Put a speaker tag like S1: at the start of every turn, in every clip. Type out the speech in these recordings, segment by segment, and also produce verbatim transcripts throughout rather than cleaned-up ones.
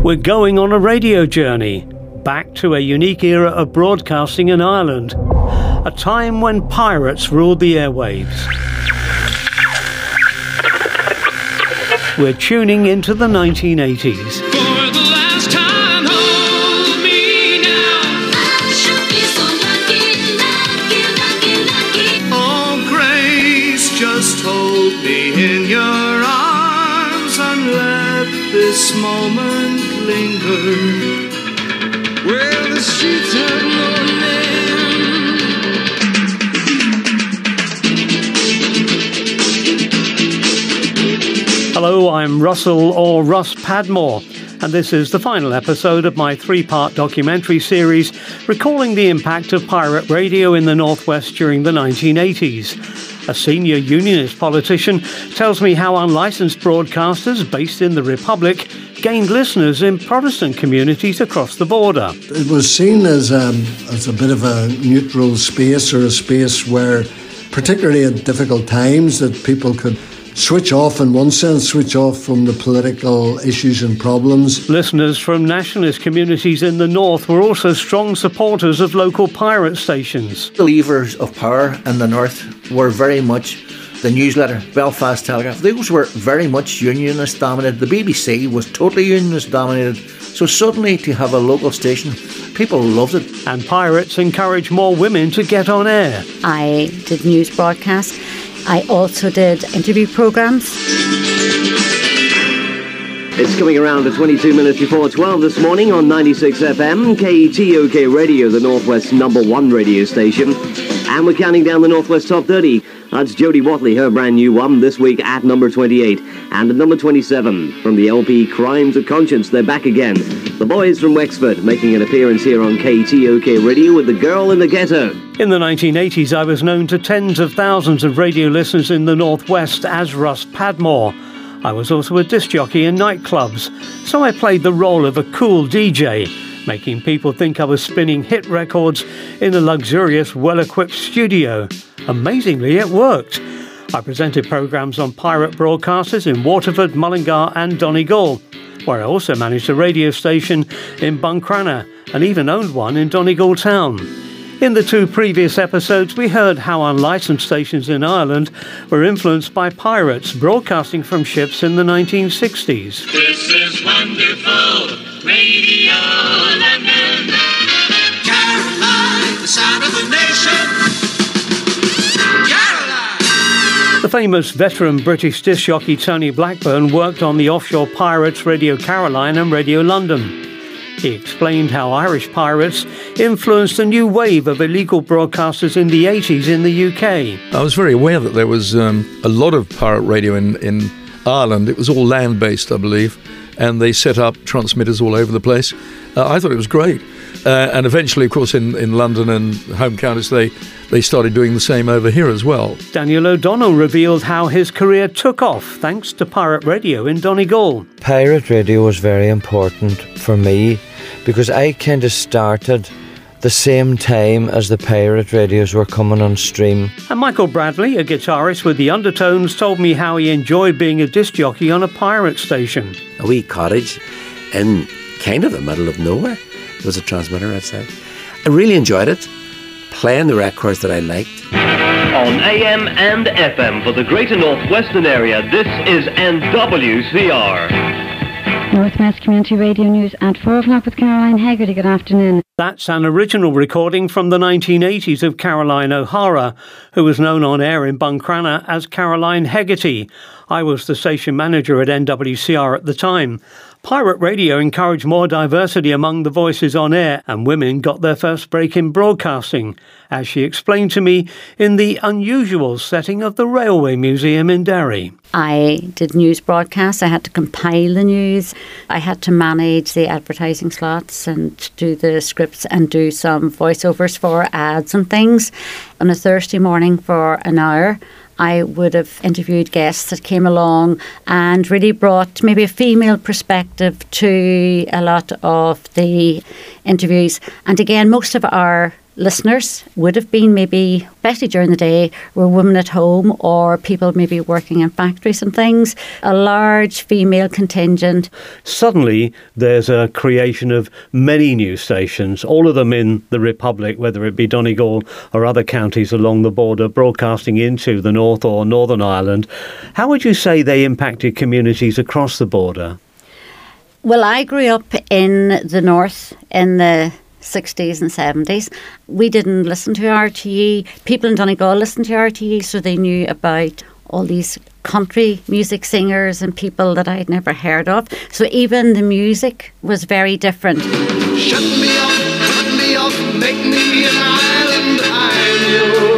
S1: We're going on a radio journey, back to a unique era of broadcasting in Ireland, a time when pirates ruled the airwaves. We're tuning into the nineteen eighties.
S2: Just hold me in your arms and let this moment linger. Where the streets have no name.
S1: Hello, I'm Russell or Russ Padmore, and this is the final episode of my three-part documentary series recalling the impact of pirate radio in the Northwest during the nineteen eighties. A senior unionist politician tells me how unlicensed broadcasters based in the Republic gained listeners in Protestant communities across the border.
S3: It was seen as a, as a bit of a neutral space, or a space where, particularly at difficult times, that people could switch off, in one sense, switch off from the political issues and problems.
S1: Listeners from nationalist communities in the north were also strong supporters of local pirate stations.
S4: The levers of power in the north were very much the newsletter, Belfast Telegraph. Those were very much unionist dominated. The B B C was totally unionist dominated. So suddenly to have a local station, people loved it.
S1: And pirates encouraged more women to get on air.
S5: I did news broadcasts. I also did interview programmes.
S6: It's coming around to twenty-two minutes before twelve this morning on ninety-six F M, K T O K Radio, the Northwest number one radio station. And we're counting down the Northwest Top thirty. That's Jodie Watley, her brand new one, this week at number twenty-eight. And at number twenty-seven, from the L P Crimes of Conscience, they're back again. The boys from Wexford making an appearance here on K T O K Radio with The Girl in the Ghetto.
S1: In the nineteen eighties, I was known to tens of thousands of radio listeners in the Northwest as Russ Padmore. I was also a disc jockey in nightclubs, so I played the role of a cool D J, making people think I was spinning hit records in a luxurious, well-equipped studio. Amazingly, it worked. I presented programmes on pirate broadcasters in Waterford, Mullingar and Donegal, where I also managed a radio station in Buncrana and even owned one in Donegal town. In the two previous episodes, we heard how unlicensed stations in Ireland were influenced by pirates broadcasting from ships in the nineteen sixties.
S2: This is wonderful Radio London. Caroline, the sound of the nation. Caroline!
S1: The famous veteran British disc jockey Tony Blackburn worked on the offshore pirates Radio Caroline and Radio London. He explained how Irish pirates influenced a new wave of illegal broadcasters in the eighties in the U K.
S7: I was very aware that there was um, a lot of pirate radio in, in Ireland. It was all land-based, I believe, and they set up transmitters all over the place. Uh, I thought it was great. Uh, and eventually, of course, in, in London and home counties, they, they started doing the same over here as well.
S1: Daniel O'Donnell revealed how his career took off thanks to pirate radio in Donegal.
S8: Pirate radio was very important for me because I kind of started the same time as the pirate radios were coming on stream.
S1: And Michael Bradley, a guitarist with the Undertones, told me how he enjoyed being a disc jockey on a pirate station.
S9: A wee cottage in kind of the middle of nowhere. There was a transmitter outside. I really enjoyed it, playing the records that I liked.
S6: On A M and F M for the Greater Northwestern area, this is N W C R.
S5: Northwest Community Radio News at four o'clock with Caroline Haggerty. Good afternoon.
S1: That's an original recording from the nineteen eighties of Caroline O'Hara, who was known on air in Buncrana as Caroline Hegarty. I was the station manager at N W C R at the time. Pirate radio encouraged more diversity among the voices on air, and women got their first break in broadcasting, as she explained to me in the unusual setting of the Railway Museum in Derry.
S5: I did news broadcasts. I had to compile the news. I had to manage the advertising slots and do the scripts and do some voiceovers for ads and things. On a Thursday morning for an hour, I would have interviewed guests that came along and really brought maybe a female perspective to a lot of the interviews. And again, most of our listeners would have been maybe, especially during the day, were women at home or people maybe working in factories and things, a large female contingent.
S1: Suddenly, there's a creation of many news stations, all of them in the Republic, whether it be Donegal or other counties along the border, broadcasting into the North or Northern Ireland. How would you say they impacted communities across the border?
S5: Well, I grew up in the North in the sixties and seventies. We didn't listen to R T E. People in Donegal listened to R T E, so they knew about all these country music singers and people that I had never heard of. So even the music was very different.
S2: Shut me off, cut me off, make me an island, I'm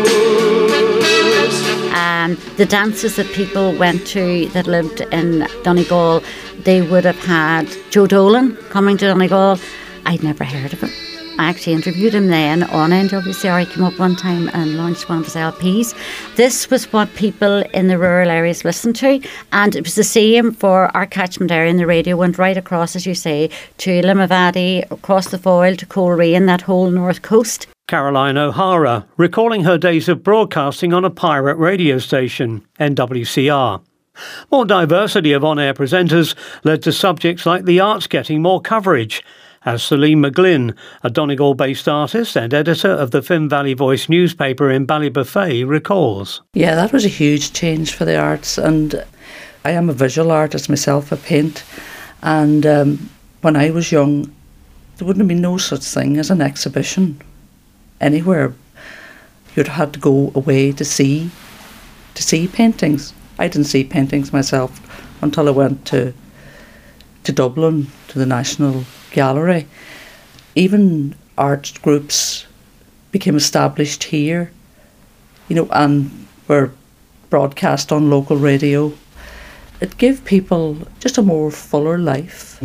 S2: yours.
S5: And the dances that people went to that lived in Donegal, they would have had Joe Dolan coming to Donegal. I'd never heard of him. I actually interviewed him then on N W C R. He came up one time and launched one of his L Ps. This was what people in the rural areas listened to, and it was the same for our catchment area, and the radio went right across, as you say, to Limavady, across the Foyle to Coleraine, that whole north coast.
S1: Caroline O'Hara, recalling her days of broadcasting on a pirate radio station, N W C R. More diversity of on-air presenters led to subjects like the arts getting more coverage, as Celine McGlynn, a Donegal-based artist and editor of the Finn Valley Voice newspaper in Ballybofey, recalls.
S10: Yeah, that was a huge change for the arts, and I am a visual artist myself, I paint, and um, when I was young, there wouldn't have been no such thing as an exhibition anywhere. You'd have to go away to see, to see paintings. I didn't see paintings myself until I went to to Dublin, to the National Gallery. Even art groups became established here, you know, and were broadcast on local radio. It gave people just a more fuller life.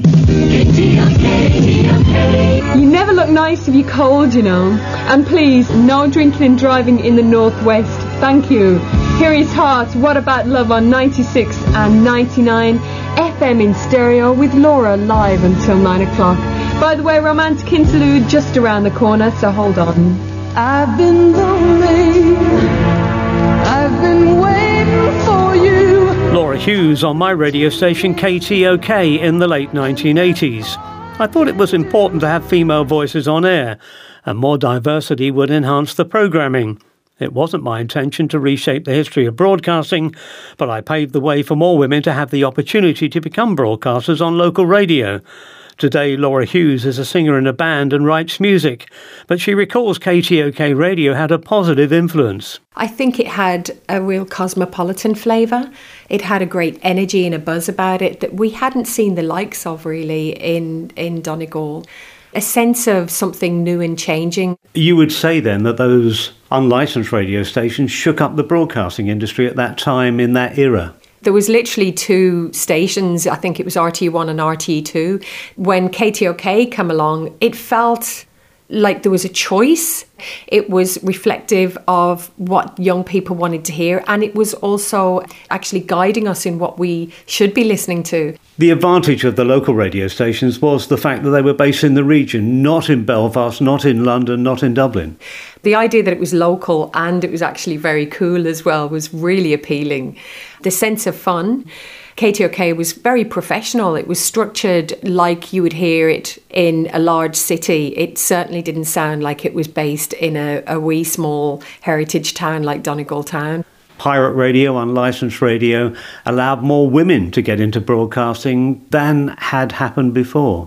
S11: You never look nice if you're cold, you know. And please, no drinking and driving in the Northwest. Thank you. Here is Heart, What About Love on ninety-six and ninety-nine F M in stereo with Laura live until nine o'clock. By the way, Romantic Interlude just around the corner, so hold on. I've been lonely, I've been waiting for you.
S1: Laura Hughes on my radio station K T O K in the late nineteen eighties. I thought it was important to have female voices on air, and more diversity would enhance the programming. It wasn't my intention to reshape the history of broadcasting, but I paved the way for more women to have the opportunity to become broadcasters on local radio. Today, Laura Hughes is a singer in a band and writes music, but she recalls K T O K Radio had a positive influence.
S12: I think it had a real cosmopolitan flavour. It had a great energy and a buzz about it that we hadn't seen the likes of really in, in Donegal. A sense of something new and changing.
S1: You would say then that those unlicensed radio stations shook up the broadcasting industry at that time, in that era?
S12: There was literally two stations, I think it was R T E one and R T E two. When K T O K came along, it felt like there was a choice. It was reflective of what young people wanted to hear, and it was also actually guiding us in what we should be listening to.
S1: The advantage of the local radio stations was the fact that they were based in the region, not in Belfast, not in London, not in Dublin.
S12: The idea that it was local and it was actually very cool as well was really appealing. The sense of fun. K T O K was very professional. It was structured like you would hear it in a large city. It certainly didn't sound like it was based in a, a wee small heritage town like Donegal Town.
S1: Pirate radio, unlicensed radio, allowed more women to get into broadcasting than had happened before.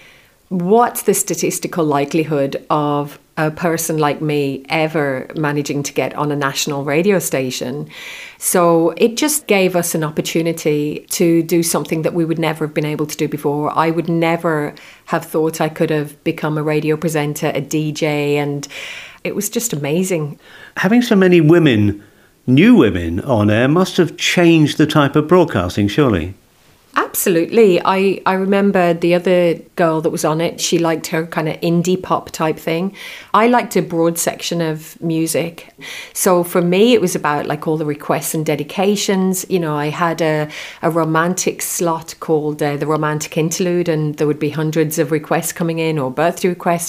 S12: What's the statistical likelihood of a person like me ever managing to get on a national radio station? So it just gave us an opportunity to do something that we would never have been able to do before. I would never have thought I could have become a radio presenter, a D J, and it was just amazing.
S1: Having so many women, new women on air, must have changed the type of broadcasting, surely?
S12: Absolutely. I, I remember the other girl that was on it, she liked her kind of indie pop type thing. I liked a broad section of music. So for me, it was about like all the requests and dedications. You know, I had a, a romantic slot called uh, the Romantic Interlude, and there would be hundreds of requests coming in, or birthday requests.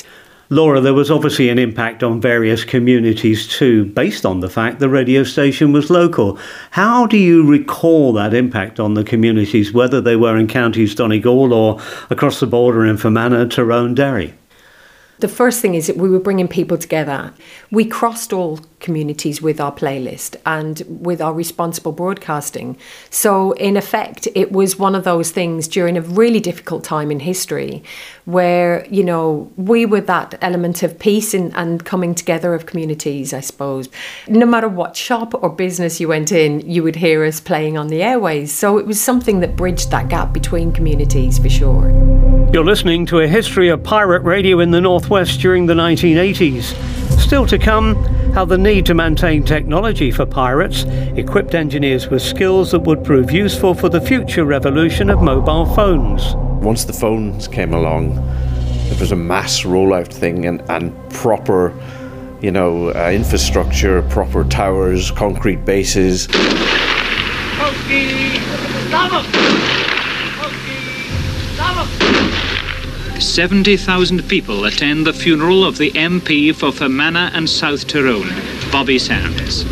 S1: Laura, there was obviously an impact on various communities too, based on the fact the radio station was local. How do you recall that impact on the communities, whether they were in counties Donegal or across the border in Fermanagh, Tyrone, Derry?
S12: The first thing is that we were bringing people together. We crossed all communities with our playlist and with our responsible broadcasting. So in effect, it was one of those things during a really difficult time in history where, you know, we were that element of peace in, and coming together of communities, I suppose. No matter what shop or business you went in, you would hear us playing on the airways. So it was something that bridged that gap between communities for sure.
S1: You're listening to a history of pirate radio in the Northwest during the nineteen eighties. Still to come, how the need to maintain technology for pirates equipped engineers with skills that would prove useful for the future revolution of mobile phones.
S13: Once the phones came along, it was a mass rollout thing and, and proper, you know, uh, infrastructure, proper towers, concrete bases.
S2: Pokey! Stop him! Pokey! Stop him!
S14: seventy thousand people attend the funeral of the M P for Fermanagh and South Tyrone, Bobby Sands.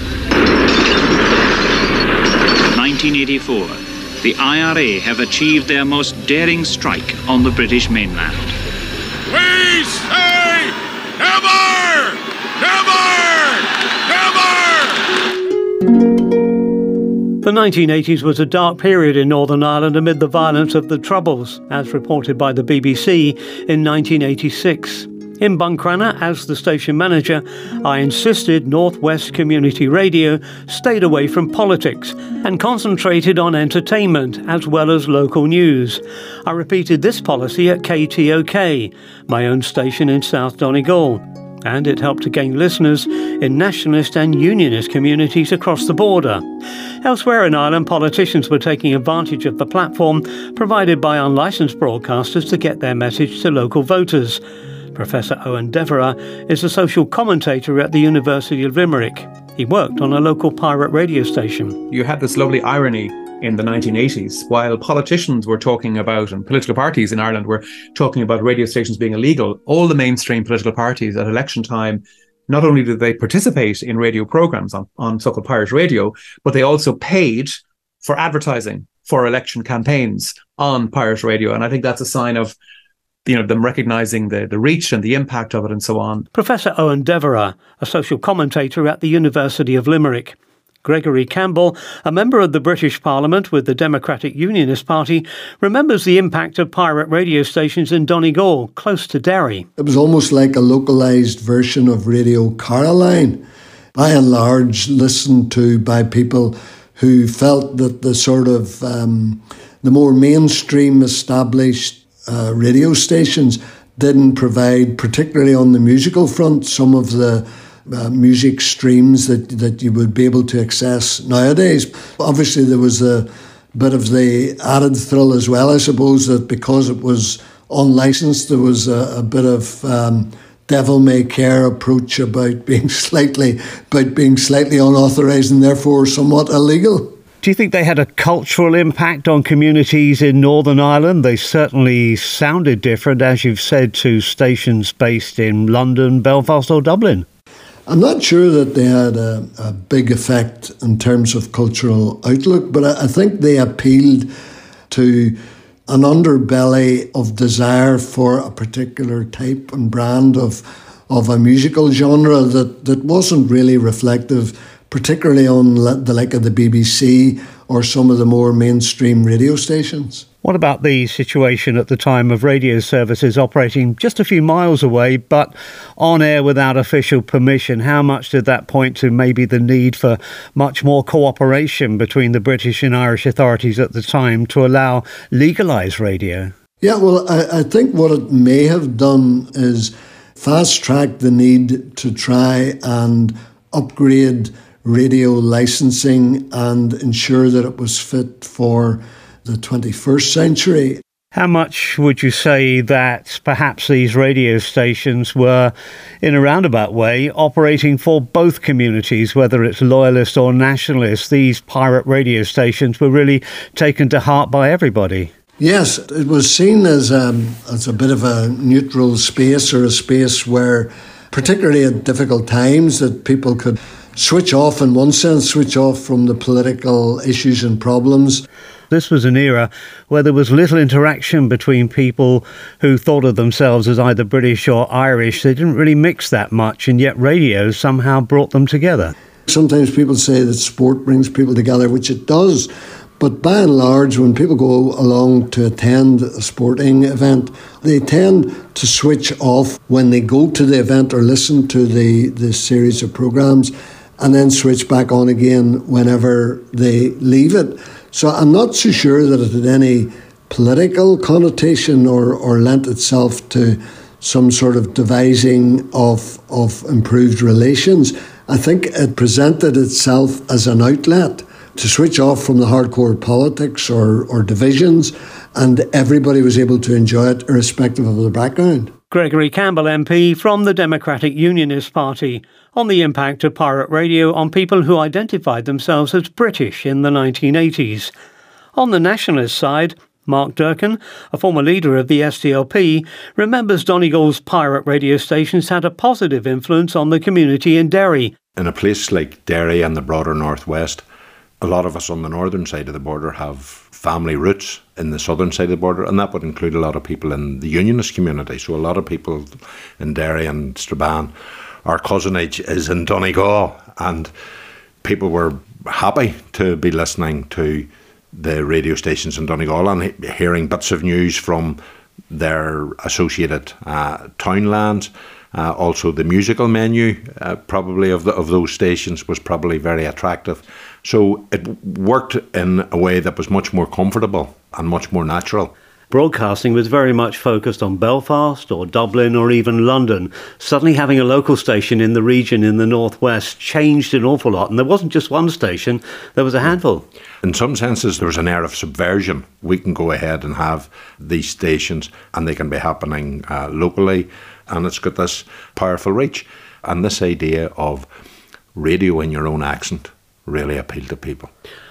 S14: nineteen eighty-four. The I R A have achieved their most daring strike on the British mainland.
S2: We say never! Never! Never!
S1: The nineteen eighties was a dark period in Northern Ireland amid the violence of the Troubles, as reported by the B B C in nineteen eighty-six. In Buncrana, as the station manager, I insisted North West Community Radio stayed away from politics and concentrated on entertainment as well as local news. I repeated this policy at K T O K, my own station in South Donegal, and it helped to gain listeners in nationalist and unionist communities across the border. Elsewhere in Ireland, politicians were taking advantage of the platform provided by unlicensed broadcasters to get their message to local voters. Professor Owen Devereux is a social commentator at the University of Limerick. He worked on a local pirate radio station.
S15: You had this lovely irony in the nineteen eighties, while politicians were talking about, and political parties in Ireland were talking about radio stations being illegal, all the mainstream political parties at election time, not only did they participate in radio programmes on, on so-called pirate radio, but they also paid for advertising for election campaigns on pirate radio. And I think that's a sign of, you know, them recognising the, the reach and the impact of it and so on.
S1: Professor Owen Devereux, a social commentator at the University of Limerick. Gregory Campbell, a member of the British Parliament with the Democratic Unionist Party, remembers the impact of pirate radio stations in Donegal, close to Derry.
S3: It was almost like a localised version of Radio Caroline, by and large listened to by people who felt that the sort of um, the more mainstream established Uh, radio stations didn't provide, particularly on the musical front, some of the uh, music streams that, that you would be able to access nowadays. Obviously, there was a bit of the added thrill as well, I suppose, that because it was unlicensed, there was a, a bit of um, devil may care approach about being slightly about being slightly unauthorised and therefore somewhat illegal.
S1: Do you think they had a cultural impact on communities in Northern Ireland? They certainly sounded different, as you've said, to stations based in London, Belfast or Dublin.
S3: I'm not sure that they had a, a big effect in terms of cultural outlook, but I, I think they appealed to an underbelly of desire for a particular type and brand of of a musical genre that, that wasn't really reflective, particularly on the like of the B B C or some of the more mainstream radio stations.
S1: What about the situation at the time of radio services operating just a few miles away, but on air without official permission? How much did that point to maybe the need for much more cooperation between the British and Irish authorities at the time to allow legalised radio?
S3: Yeah, well, I, I think what it may have done is fast-track the need to try and upgrade radio licensing and ensure that it was fit for the twenty-first century.
S1: How much would you say that perhaps these radio stations were, in a roundabout way, operating for both communities, whether it's loyalist or nationalist? These pirate radio stations were really taken to heart by everybody.
S3: Yes, it was seen as um, as a bit of a neutral space, or a space where, particularly at difficult times, that people could switch off in one sense, switch off from the political issues and problems.
S1: This was an era where there was little interaction between people who thought of themselves as either British or Irish. They didn't really mix that much, and yet radio somehow brought them together.
S3: Sometimes people say that sport brings people together, which it does. But by and large, when people go along to attend a sporting event, they tend to switch off when they go to the event or listen to the, the series of programmes, and then switch back on again whenever they leave it. So I'm not so sure that it had any political connotation or, or lent itself to some sort of devising of, of improved relations. I think it presented itself as an outlet to switch off from the hardcore politics or, or divisions, and everybody was able to enjoy it irrespective of their background.
S1: Gregory Campbell M P from the Democratic Unionist Party on the impact of pirate radio on people who identified themselves as British in the nineteen eighties. On the nationalist side, Mark Durkan, a former leader of the S D L P, remembers Donegal's pirate radio stations had a positive influence on the community in Derry.
S16: In a place like Derry and the broader northwest, a lot of us on the northern side of the border have family roots in the southern side of the border, and that would include a lot of people in the unionist community. So a lot of people in Derry and Strabane, our cousinage is in Donegal, and people were happy to be listening to the radio stations in Donegal and he- hearing bits of news from their associated uh, townlands. Uh, also, the musical menu, uh, probably of the, of those stations, was probably very attractive. So it worked in a way that was much more comfortable and much more natural.
S1: Broadcasting was very much focused on Belfast or Dublin or even London. Suddenly having a local station in the region in the northwest changed an awful lot. And there wasn't just one station, there was a handful.
S16: In some senses, there was an air of subversion. We can go ahead and have these stations and they can be happening uh, locally. And it's got this powerful reach. And this idea of radio in your own accent really appealed to people.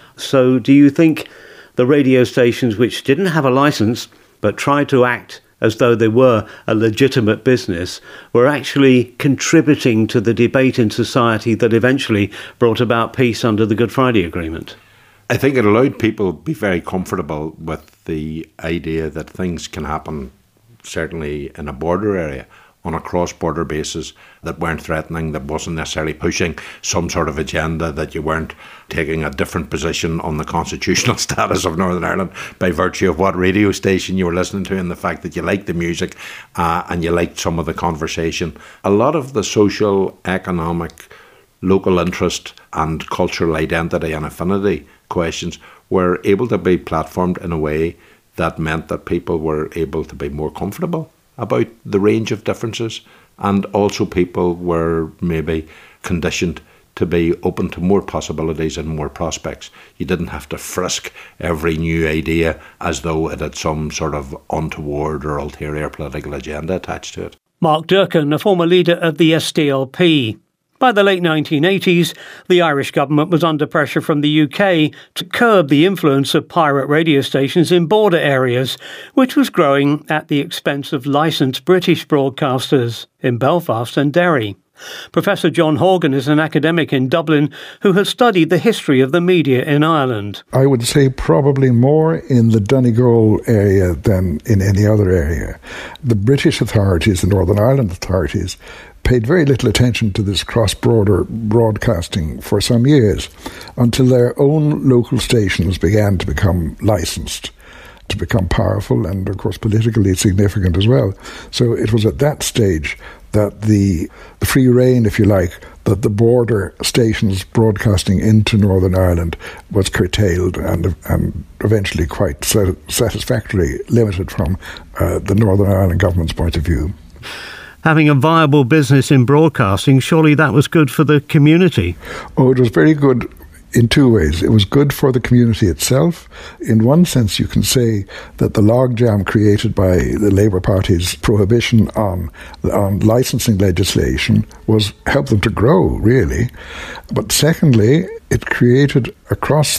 S1: So do you think the radio stations which didn't have a licence but tried to act as though they were a legitimate business were actually contributing to the debate in society that eventually brought about peace under the Good Friday Agreement?
S16: I think it allowed people to be very comfortable with the idea that things can happen, certainly in a border area, on a cross-border basis, that weren't threatening, that wasn't necessarily pushing some sort of agenda, that you weren't taking a different position on the constitutional status of Northern Ireland by virtue of what radio station you were listening to and the fact that you liked the music uh, and you liked some of the conversation. A lot of the social, economic, local interest and cultural identity and affinity questions were able to be platformed in a way that meant that people were able to be more comfortable about the range of differences, and also people were maybe conditioned to be open to more possibilities and more prospects. You didn't have to frisk every new idea as though it had some sort of untoward or ulterior political agenda attached to it.
S1: Mark Durkan, a former leader of the S D L P. By the late nineteen eighties, the Irish government was under pressure from the U K to curb the influence of pirate radio stations in border areas, which was growing at the expense of licensed British broadcasters in Belfast and Derry. Professor John Horgan is an academic in Dublin who has studied the history of the media in Ireland.
S17: I would say probably more in the Donegal area than in any other area. The British authorities, the Northern Ireland authorities, paid very little attention to this cross-border broadcasting for some years, until their own local stations began to become licensed, to become powerful and, of course, politically significant as well. So it was at that stage that the, the free rein, if you like, that the border stations broadcasting into Northern Ireland was curtailed and and eventually quite satisfactorily limited from uh, the Northern Ireland government's point of view.
S1: Having a viable business in broadcasting, surely that was good for the community?
S17: Oh, it was very good in two ways. It was good for the community itself. In one sense, you can say that the logjam created by the Labour Party's prohibition on, on licensing legislation was helped them to grow, really. But secondly, it created across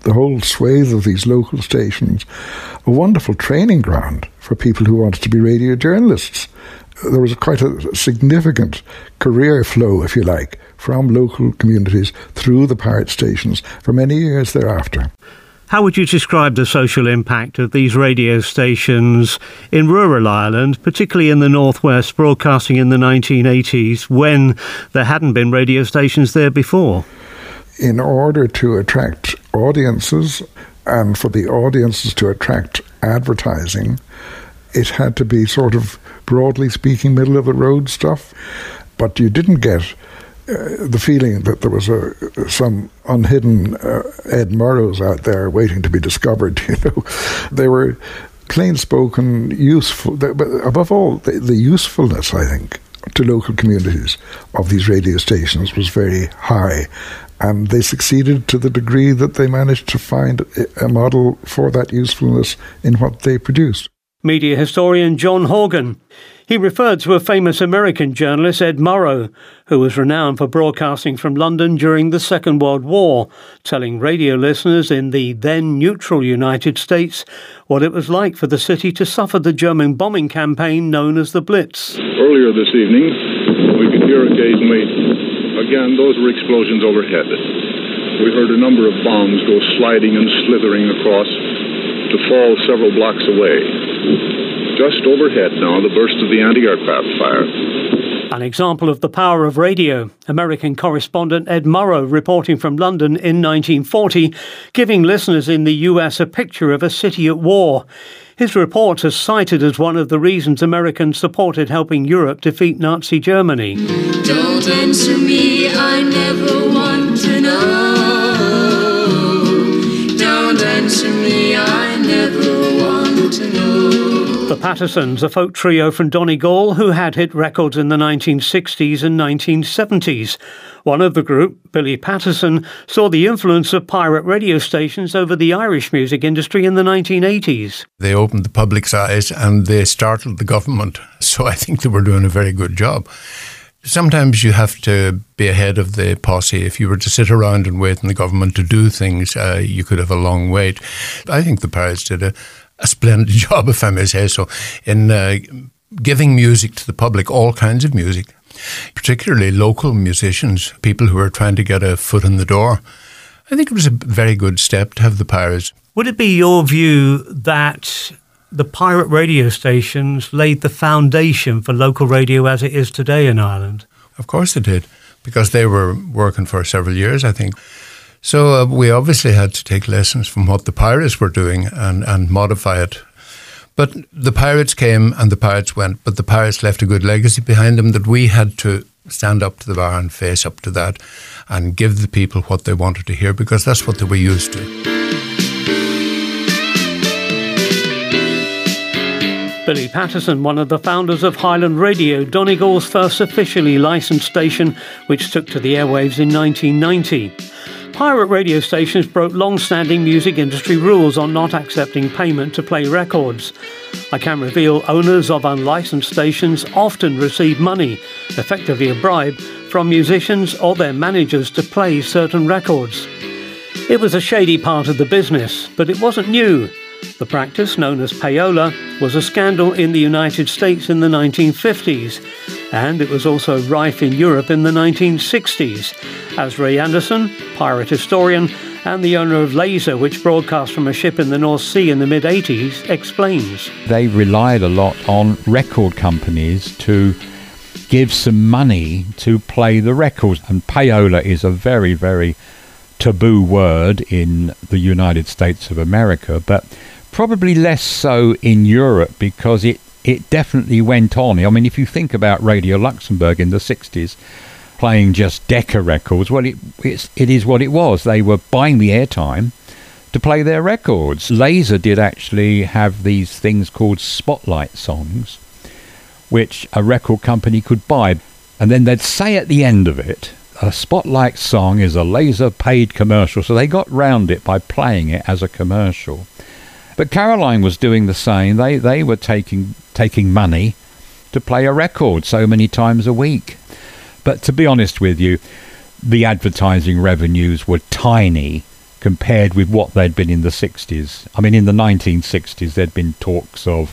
S17: the whole swathe of these local stations a wonderful training ground for people who wanted to be radio journalists. There was quite a significant career flow, if you like, from local communities through the pirate stations for many years thereafter.
S1: How would you describe the social impact of these radio stations in rural Ireland, particularly in the northwest, broadcasting in the nineteen eighties when there hadn't been radio stations there before?
S17: In order to attract audiences and for the audiences to attract advertising, it had to be sort of, broadly speaking, middle-of-the-road stuff. But you didn't get uh, the feeling that there was a, some unhidden uh, Ed Murrows out there waiting to be discovered, you know. They were plain-spoken, useful, but above all, the, the usefulness, I think, to local communities of these radio stations was very high. And they succeeded to the degree that they managed to find a model for that usefulness in what they produced.
S1: Media historian John Horgan. He referred to a famous American journalist, Ed Murrow, who was renowned for broadcasting from London during the Second World War, telling radio listeners in the then neutral United States what it was like for the city to suffer the German bombing campaign known as the Blitz.
S18: Earlier this evening, we could hear occasionally, again, those were explosions overhead. We heard a number of bombs go sliding and slithering across to fall several blocks away. Just overhead now, the burst of the anti-aircraft fire.
S1: An example of the power of radio. American correspondent Ed Murrow reporting from London in nineteen forty, giving listeners in the U S a picture of a city at war. His report is cited as one of the reasons Americans supported helping Europe defeat Nazi Germany.
S2: Don't answer me, I never want to know. Don't answer me, I never want to know.
S1: The Pattersons, a folk trio from Donegal who had hit records in the nineteen sixties and nineteen seventies. One of the group, Billy Patterson, saw the influence of pirate radio stations over the Irish music industry in the nineteen eighties.
S19: They opened the public's eyes and they startled the government, so I think they were doing a very good job. Sometimes you have to be ahead of the posse. If you were to sit around and wait on the government to do things, uh, you could have a long wait. I think the Pirates did a, a splendid job, if I may say so, in uh, giving music to the public, all kinds of music, particularly local musicians, people who are trying to get a foot in the door. I think it was a very good step to have the Pirates.
S1: Would it be your view that the pirate radio stations laid the foundation for local radio as it is today in Ireland?
S19: Of course they did, because they were working for several years, I think. So uh, we obviously had to take lessons from what the Pirates were doing and, and modify it. But the Pirates came and the Pirates went, but the Pirates left a good legacy behind them that we had to stand up to the bar and face up to that and give the people what they wanted to hear, because that's what they were used to.
S1: Billy Patterson, one of the founders of Highland Radio, Donegal's first officially licensed station, which took to the airwaves in nineteen ninety. Pirate radio stations broke long-standing music industry rules on not accepting payment to play records. I can reveal owners of unlicensed stations often receive money, effectively a bribe, from musicians or their managers to play certain records. It was a shady part of the business, but it wasn't new. The practice, known as payola, was a scandal in the United States in the nineteen fifties, and it was also rife in Europe in the nineteen sixties, as Ray Anderson, pirate historian, and the owner of Laser, which broadcast from a ship in the North Sea in the mid-eighties, explains.
S20: They relied a lot on record companies to give some money to play the records, and payola is a very, very taboo word in the United States of America, but probably less so in Europe, because it, it definitely went on. I mean, if you think about Radio Luxembourg in the sixties, playing just Decca records, well, it, it's, it is what it was. They were buying the airtime to play their records. Laser did actually have these things called spotlight songs, which a record company could buy. And then they'd say at the end of it, a spotlight song is a Laser paid commercial. So they got round it by playing it as a commercial. But Caroline was doing the same. They they were taking taking money to play a record so many times a week. But to be honest with you, the advertising revenues were tiny compared with what they'd been in the sixties. I mean, in the nineteen sixties, there'd been talks of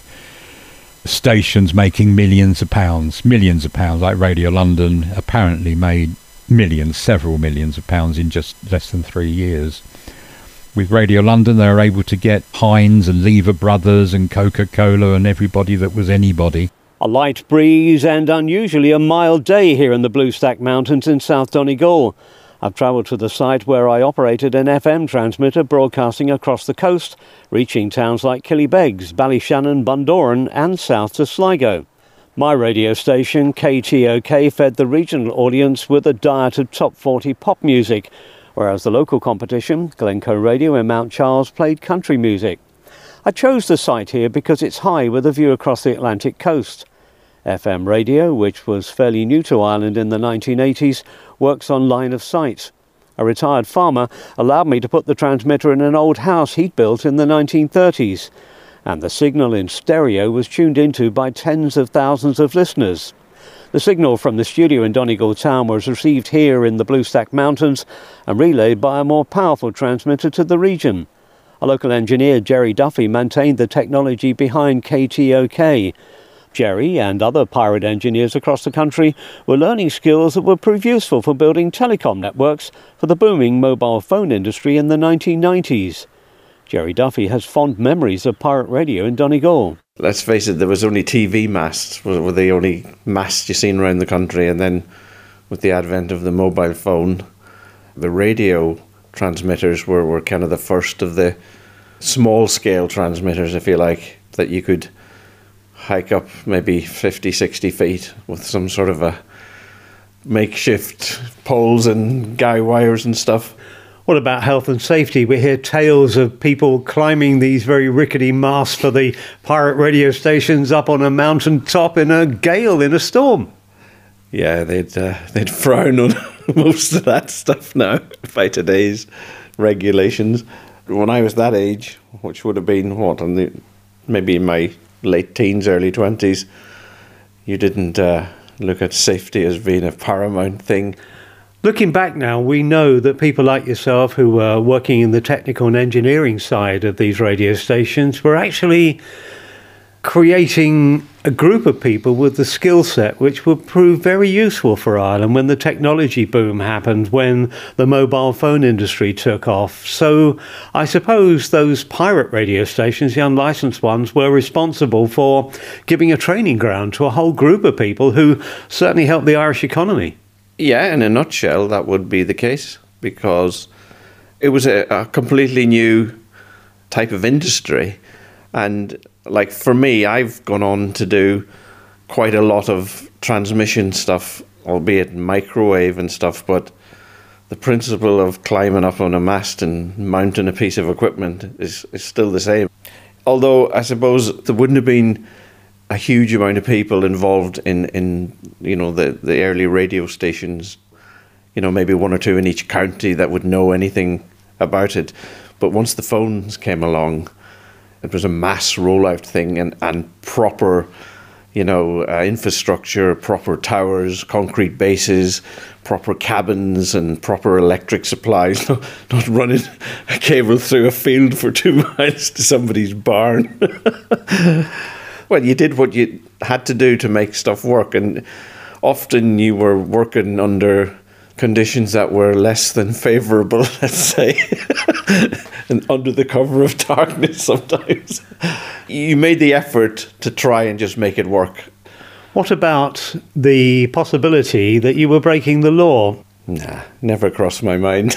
S20: stations making millions of pounds, millions of pounds, like Radio London apparently made millions, several millions of pounds in just less than three years. With Radio London, they were able to get Heinz and Lever Brothers and Coca-Cola and everybody that was anybody.
S1: A light breeze and unusually a mild day here in the Blue Stack Mountains in South Donegal. I've travelled to the site where I operated an F M transmitter broadcasting across the coast, reaching towns like Killybegs, Ballyshannon, Bundoran and south to Sligo. My radio station, K T O K, fed the regional audience with a diet of top forty pop music, whereas the local competition, Glencoe Radio in Mount Charles, played country music. I chose the site here because it's high with a view across the Atlantic coast. F M radio, which was fairly new to Ireland in the nineteen eighties, works on line of sight. A retired farmer allowed me to put the transmitter in an old house he'd built in the nineteen thirties, and the signal in stereo was tuned into by tens of thousands of listeners. The signal from the studio in Donegal town was received here in the Blue Stack Mountains and relayed by a more powerful transmitter to the region. A local engineer, Jerry Duffy, maintained the technology behind K T O K. Jerry and other pirate engineers across the country were learning skills that would prove useful for building telecom networks for the booming mobile phone industry in the nineteen nineties. Jerry Duffy has fond memories of pirate radio in Donegal.
S13: Let's face it, there was only T V masts, were the only masts you've seen around the country, and then with the advent of the mobile phone, the radio transmitters were, were kind of the first of the small-scale transmitters, if you like, that you could hike up maybe fifty, sixty feet with some sort of a makeshift poles and guy wires and stuff.
S1: What about health and safety? We hear tales of people climbing these very rickety masts for the pirate radio stations up on a mountain top in a gale, in a storm.
S13: Yeah, they'd uh, they'd frown on most of that stuff now by today's regulations. When I was that age, which would have been, what, on the, maybe in my late teens, early twenties, you didn't uh, look at safety as being a paramount thing.
S1: Looking back now, we know that people like yourself who were working in the technical and engineering side of these radio stations were actually creating a group of people with the skill set which would prove very useful for Ireland when the technology boom happened, when the mobile phone industry took off. So I suppose those pirate radio stations, the unlicensed ones, were responsible for giving a training ground to a whole group of people who certainly helped the Irish economy.
S13: Yeah, in a nutshell, that would be the case, because it was a, a completely new type of industry. And like for me, I've gone on to do quite a lot of transmission stuff, albeit microwave and stuff, but the principle of climbing up on a mast and mounting a piece of equipment is, is still the same. Although I suppose there wouldn't have been a huge amount of people involved in, in you know, the, the early radio stations, you know, maybe one or two in each county that would know anything about it. But once the phones came along, it was a mass rollout thing, and, and proper, you know, uh, infrastructure, proper towers, concrete bases, proper cabins and proper electric supplies, not, not running a cable through a field for two miles to somebody's barn. Well, you did what you had to do to make stuff work, and often you were working under conditions that were less than favourable, let's say, and under the cover of darkness sometimes. You made the effort to try and just make it work.
S1: What about the possibility that you were breaking the law?
S13: Nah, never crossed my mind.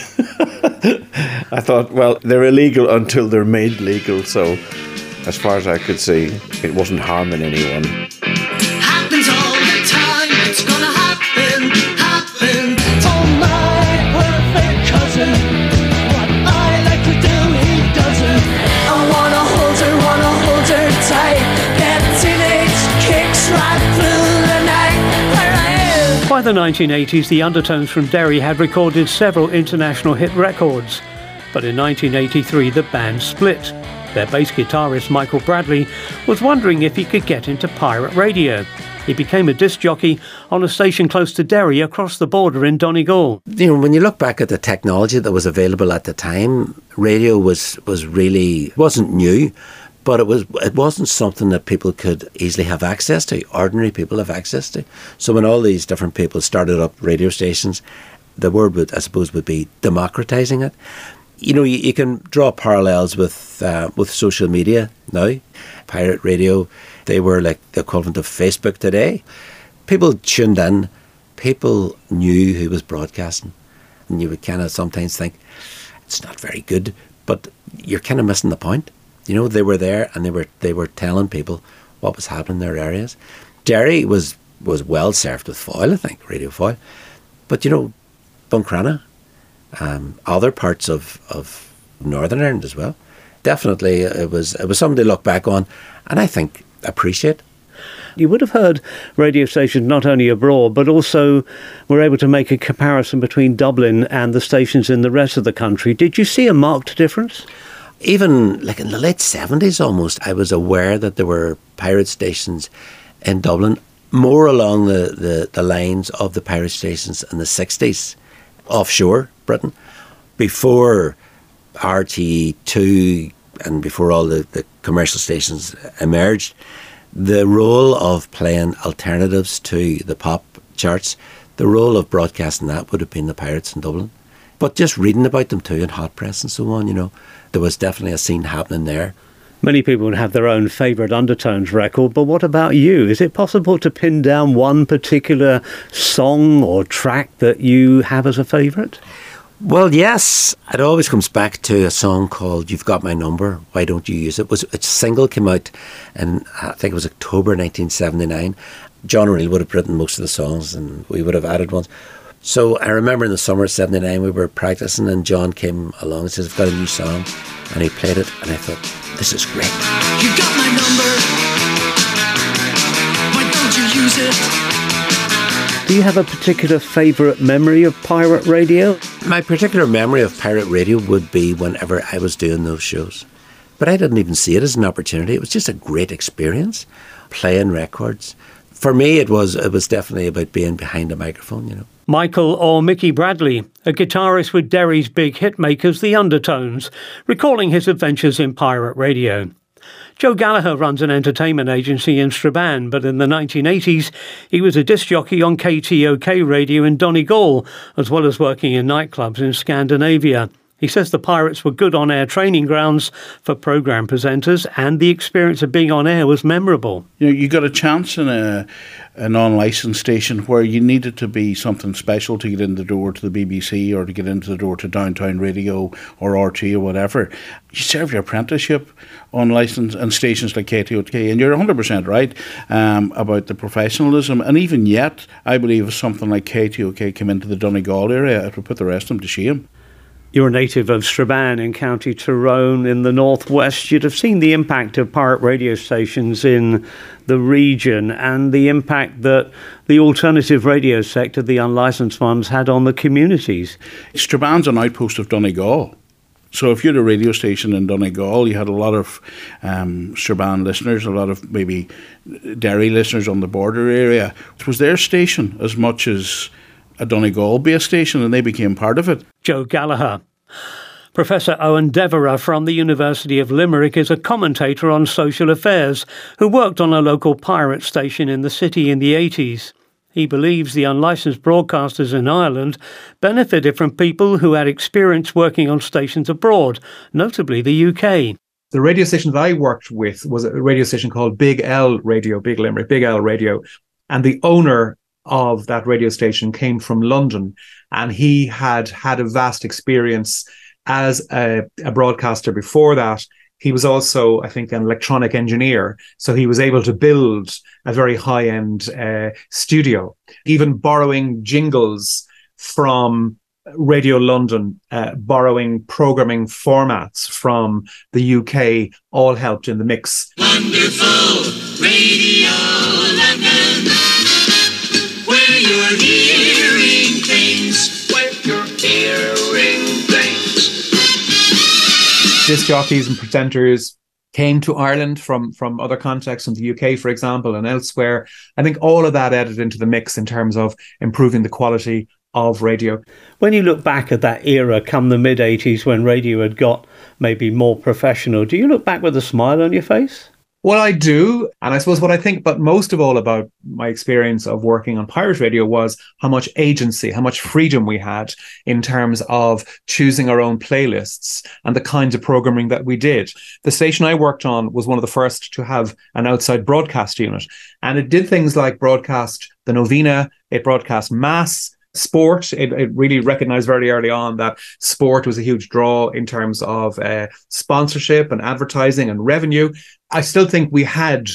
S13: I thought, well, they're illegal until they're made legal, so as far as I could see, it wasn't harming anyone.
S2: Happens all the time, it's gonna happen, happen. Oh my perfect cousin, what I like to do he doesn't. I wanna hold her, wanna hold her tight. That teenage kicks right through the night. Where I am.
S1: By the nineteen eighties, the Undertones from Derry had recorded several international hit records. But in nineteen eighty-three, the band split. Their bass guitarist Michael Bradley was wondering if he could get into pirate radio. He became a disc jockey on a station close to Derry across the border in Donegal.
S9: You know, when you look back at the technology that was available at the time, radio was, was really, wasn't new, but it was it wasn't something that people could easily have access to, ordinary people have access to. So when all these different people started up radio stations, the word would, I suppose, would be democratising it. You know, you, you can draw parallels with uh, with social media now. Pirate radio, they were like the equivalent of Facebook today. People tuned in, people knew who was broadcasting, and you would kind of sometimes think, it's not very good, but you're kind of missing the point. You know, they were there and they were they were telling people what was happening in their areas. Derry was, was well served with foil, I think, Radio Foil. But, you know, Buncrana, um, other parts of, of Northern Ireland as well. Definitely, it was it was something to look back on and I think appreciate.
S1: You would have heard radio stations not only abroad, but also were able to make a comparison between Dublin and the stations in the rest of the country. Did you see a marked difference?
S9: Even like in the late seventies almost, I was aware that there were pirate stations in Dublin, more along the, the, the lines of the pirate stations in the sixties, offshore Britain, before R T E two and before all the, the commercial stations emerged. The role of playing alternatives to the pop charts, the role of broadcasting that would have been the pirates in Dublin. But just reading about them too in Hot Press and so on, you know, there was definitely a scene happening there.
S1: Many people would have their own favourite Undertones record, but what about you? Is it possible to pin down one particular song or track that you have as a favourite?
S9: Well, yes. It always comes back to a song called You've Got My Number, Why Don't You Use It? It was a single, came out in, I think it was October nineteen seventy-nine. John O'Neill would have written most of the songs and we would have added ones. So I remember in the summer of seventy-nine we were practicing and John came along and says, I've got a new song. And he played it and I thought, this is great.
S2: You got my number, why don't you use it?
S1: Do you have a particular favourite memory of pirate radio?
S9: My particular memory of pirate radio would be whenever I was doing those shows. But I didn't even see it as an opportunity. It was just a great experience, playing records. For me, it was it was definitely about being behind a microphone, you know.
S1: Michael or Mickey Bradley, a guitarist with Derry's big hitmakers, the Undertones, recalling his adventures in pirate radio. Joe Gallagher runs an entertainment agency in Strabane, but in the nineteen eighties he was a disc jockey on K T O K radio in Donegal, as well as working in nightclubs in Scandinavia. He says the Pirates were good on-air training grounds for programme presenters and the experience of being on air was memorable.
S21: You know, you got a chance in a, a non-licensed station where you needed to be something special to get in the door to the B B C or to get into the door to Downtown Radio or R T or whatever. You serve your apprenticeship on license and stations like K T O K, and you're one hundred percent right um, about the professionalism. And even yet, I believe if something like K T O K came into the Donegal area, it would put the rest of them to shame.
S1: You're a native of Strabane in County Tyrone in the northwest. You'd have seen the impact of pirate radio stations in the region and the impact that the alternative radio sector, the unlicensed ones, had on the communities.
S21: Strabane's an outpost of Donegal. So if you had a radio station in Donegal, you had a lot of um, Strabane listeners, a lot of maybe Derry listeners on the border area. It was their station as much as a Donegal-based station, and they became part of it.
S1: Joe Gallagher. Professor Owen Devereux from the University of Limerick is a commentator on social affairs who worked on a local pirate station in the city in the eighties. He believes the unlicensed broadcasters in Ireland benefited from people who had experience working on stations abroad, notably the U K.
S15: The radio station that I worked with was a radio station called Big L Radio, Big Limerick, Big L Radio, and the owner of that radio station came from London, and he had had a vast experience as a, a broadcaster before that. He was also, I think, an electronic engineer, so he was able to build a very high-end uh, studio, even borrowing jingles from Radio London, uh, borrowing programming formats from the U K, all helped in the mix.
S2: Wonderful Radio London, where you're hearing things, where you're hearing things.
S15: Disc jockeys and presenters came to Ireland from, from other contexts in the U K, for example, and elsewhere. I think all of that added into the mix in terms of improving the quality of radio.
S1: When you look back at that era, come the mid-eighties, when radio had got maybe more professional, do you look back with a smile on your face?
S15: Well, I do. And I suppose what I think, but most of all about my experience of working on pirate radio was how much agency, how much freedom we had in terms of choosing our own playlists and the kinds of programming that we did. The station I worked on was one of the first to have an outside broadcast unit. And it did things like broadcast the novena, it broadcast mass, sport. It, it really recognized very early on that sport was a huge draw in terms of uh, sponsorship and advertising and revenue. I still think we had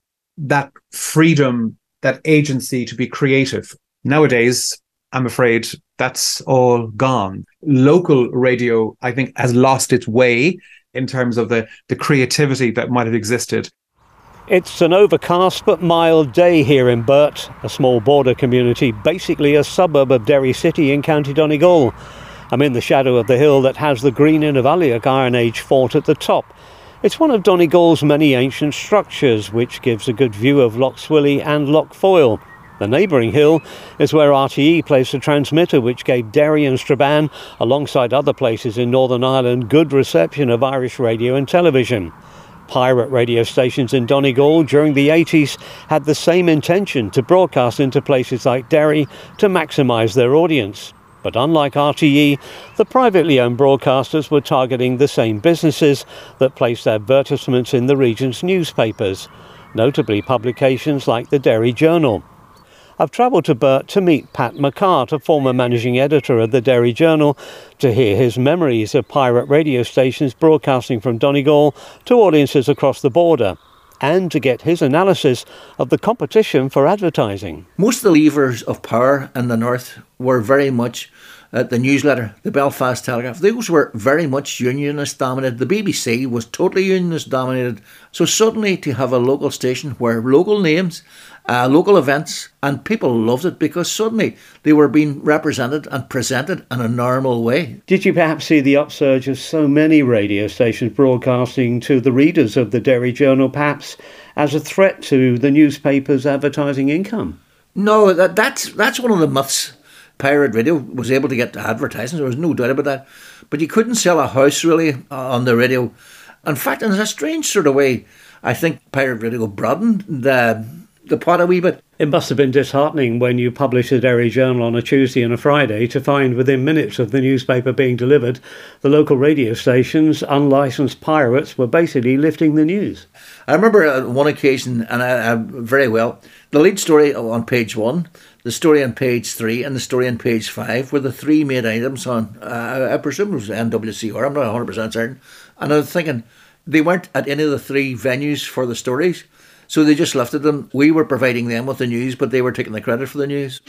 S15: that freedom, that agency to be creative. Nowadays, I'm afraid that's all gone. Local radio, I think, has lost its way in terms of the, the creativity that might have existed.
S1: It's an overcast but mild day here in Burt, a small border community, basically a suburb of Derry City in County Donegal. I'm in the shadow of the hill that has the Green Inn of Aliach Iron Age fort at the top. It's one of Donegal's many ancient structures, which gives a good view of Lough Swilly and Lough Foyle. The neighbouring hill is where R T E placed a transmitter which gave Derry and Strabane, alongside other places in Northern Ireland, good reception of Irish radio and television. Pirate radio stations in Donegal during the eighties had the same intention, to broadcast into places like Derry to maximise their audience. But unlike R T E, the privately owned broadcasters were targeting the same businesses that placed advertisements in the region's newspapers, notably publications like the Derry Journal. I've travelled to Burt to meet Pat McCart, a former managing editor of the Derry Journal, to hear his memories of pirate radio stations broadcasting from Donegal to audiences across the border, and to get his analysis of the competition for advertising.
S4: Most of the levers of power in the north were very much uh, the newsletter, the Belfast Telegraph. Those were very much unionist dominated. The B B C was totally unionist dominated. So suddenly to have a local station where local names, uh, local events, and people loved it because suddenly they were being represented and presented in a normal way.
S1: Did you perhaps see the upsurge of so many radio stations broadcasting to the readers of the Derry Journal perhaps as a threat to the newspaper's advertising income?
S4: No, that, that's that's one of the myths. Pirate radio was able to get advertising, there was no doubt about that. But you couldn't sell a house really on the radio. In fact, in a strange sort of way, I think pirate radio broadened the, the pot a wee bit.
S1: It must have been disheartening when you published the Derry Journal on a Tuesday and a Friday to find within minutes of the newspaper being delivered, the local radio stations, unlicensed pirates, were basically lifting the news.
S4: I remember on one occasion, and I, I very well, the lead story on page one, the story on page three, and the story on page five were the three main items on, uh, I presume it was N W C R, I'm not one hundred percent certain. And I was thinking, they weren't at any of the three venues for the stories, so they just lifted them. We were providing them with the news, but they were taking the credit for the news.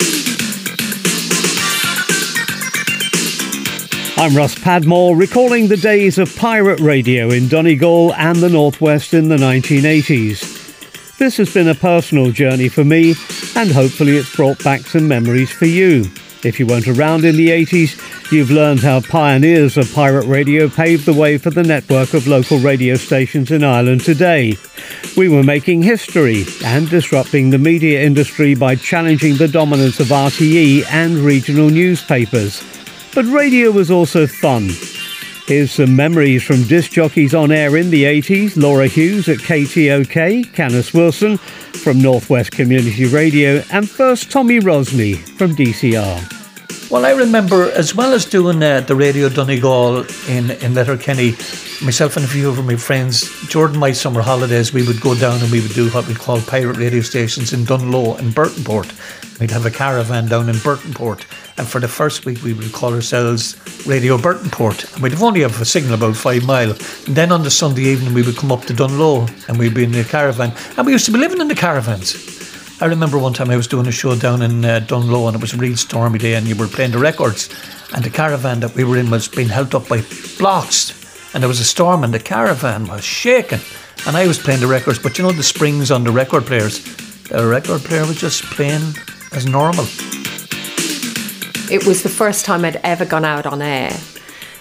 S1: I'm Russ Padmore, recalling the days of pirate radio in Donegal and the Northwest in the nineteen eighties. This has been a personal journey for me, and hopefully it's brought back some memories for you. If you weren't around in the eighties, you've learned how pioneers of pirate radio paved the way for the network of local radio stations in Ireland today. We were making history and disrupting the media industry by challenging the dominance of R T E and regional newspapers. But radio was also fun. Here's some memories from disc jockeys on air in the eighties, Laura Hughes at K T O K, Canis Wilson from Northwest Community Radio, and first Tommy Rosney from D C R.
S22: Well, I remember, as well as doing uh, the Radio Donegal in, in Letterkenny, myself and a few of my friends, during my summer holidays, we would go down and we would do what we call pirate radio stations in Dunlow and Burtonport. We'd have a caravan down in Burtonport, and for the first week we would call ourselves Radio Burtonport, and we'd only have a signal about five mile. And then on the Sunday evening we would come up to Dunlow and we'd be in the caravan, and we used to be living in the caravans. I remember one time I was doing a show down in uh, Dunlow, and it was a real stormy day, and you were playing the records, and the caravan that we were in was being held up by blocks, and there was a storm and the caravan was shaking, and I was playing the records, but you know the springs on the record players, the record player was just playing as normal.
S12: It was the first time I'd ever gone out on air,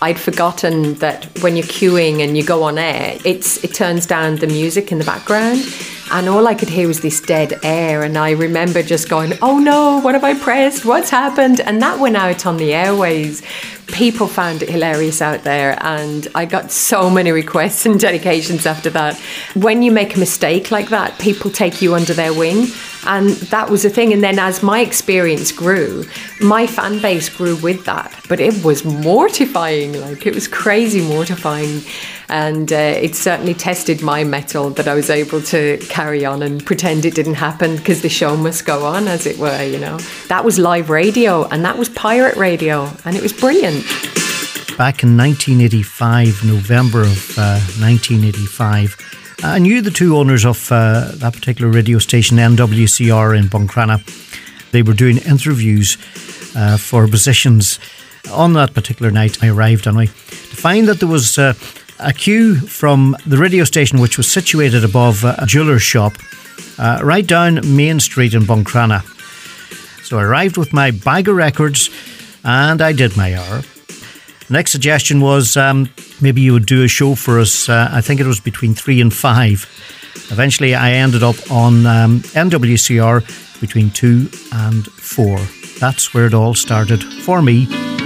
S12: I'd forgotten that when you're queuing and you go on air, it's it turns down the music in the background. And all I could hear was this dead air. And I remember just going, oh no, what have I pressed? What's happened? And that went out on the airways. People found it hilarious out there. And I got so many requests and dedications after that. When you make a mistake like that, people take you under their wing. And that was the thing. And then as my experience grew, my fan base grew with that. But it was mortifying. Like, it was crazy mortifying. And uh, it certainly tested my mettle that I was able to carry on and pretend it didn't happen, because the show must go on, as it were, you know. That was live radio, and that was pirate radio, and it was brilliant.
S7: Back in nineteen eighty-five, November of uh, nineteen eighty-five, I knew the two owners of uh, that particular radio station, N W C R in Buncrana. They were doing interviews uh, for positions. On that particular night, I arrived anyway, to find that there was uh, a queue from the radio station, which was situated above a jeweller's shop, uh, right down Main Street in Buncrana. So I arrived with my bag of records, and I did my hour. The next suggestion was um, maybe you would do a show for us. Uh, I think it was between three and five. Eventually, I ended up on um, N W C R between two and four. That's where it all started for me.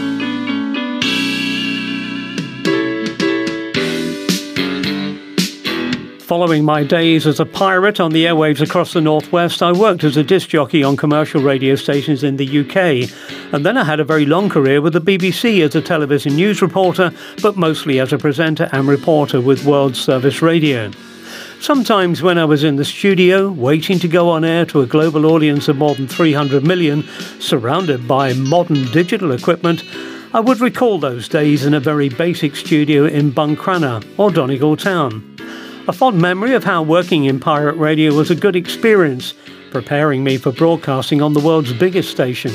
S1: Following my days as a pirate on the airwaves across the Northwest, I worked as a disc jockey on commercial radio stations in the U K. And then I had a very long career with the B B C as a television news reporter, but mostly as a presenter and reporter with World Service Radio. Sometimes when I was in the studio, waiting to go on air to a global audience of more than three hundred million, surrounded by modern digital equipment, I would recall those days in a very basic studio in Buncrana or Donegal Town. A fond memory of how working in pirate radio was a good experience, preparing me for broadcasting on the world's biggest station.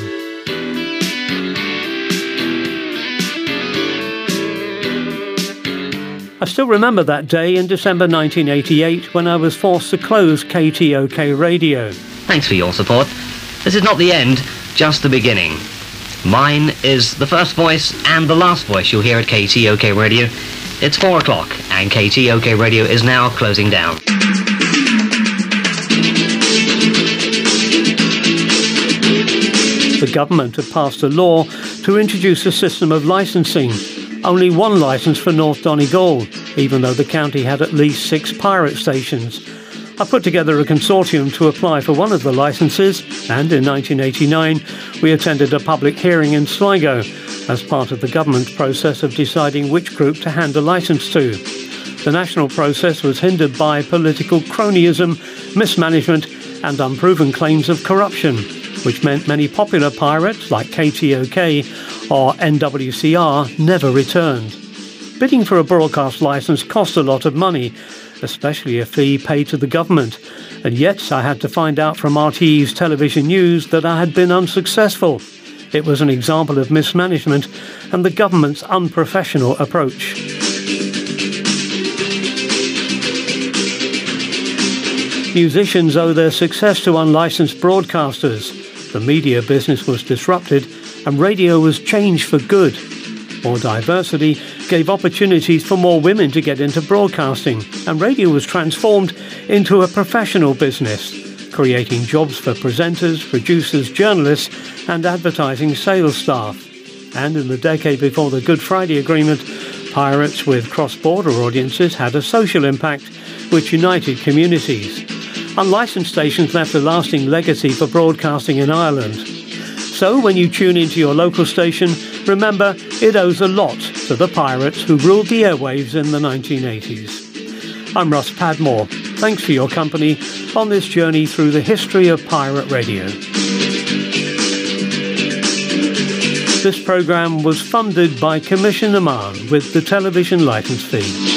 S1: I still remember that day in December nineteen eighty-eight when I was forced to close K T O K Radio.
S8: Thanks for your support. This is not the end, just the beginning. Mine is the first voice and the last voice you'll hear at K T O K Radio. It's four o'clock and K T O K Radio is now closing down.
S1: The government had passed a law to introduce a system of licensing. Only one licence for North Donegal, even though the county had at least six pirate stations. I put together a consortium to apply for one of the licences, and in nineteen eighty-nine we attended a public hearing in Sligo as part of the government's process of deciding which group to hand a licence to. The national process was hindered by political cronyism, mismanagement and unproven claims of corruption, which meant many popular pirates like K T O K or N W C R never returned. Bidding for a broadcast licence cost a lot of money, especially a fee paid to the government, and yet I had to find out from R T E's television news that I had been unsuccessful. It was an example of mismanagement and the government's unprofessional approach. Musicians owe their success to unlicensed broadcasters. The media business was disrupted and radio was changed for good. More diversity gave opportunities for more women to get into broadcasting, and radio was transformed into a professional business, creating jobs for presenters, producers, journalists and advertising sales staff. And in the decade before the Good Friday Agreement, pirates with cross-border audiences had a social impact which united communities. Unlicensed stations left a lasting legacy for broadcasting in Ireland. So when you tune into your local station, remember it owes a lot to the pirates who ruled the airwaves in the nineteen eighties. I'm Russ Padmore. Thanks for your company on this journey through the history of pirate radio. This programme was funded by Commission Oman with the television licence fee.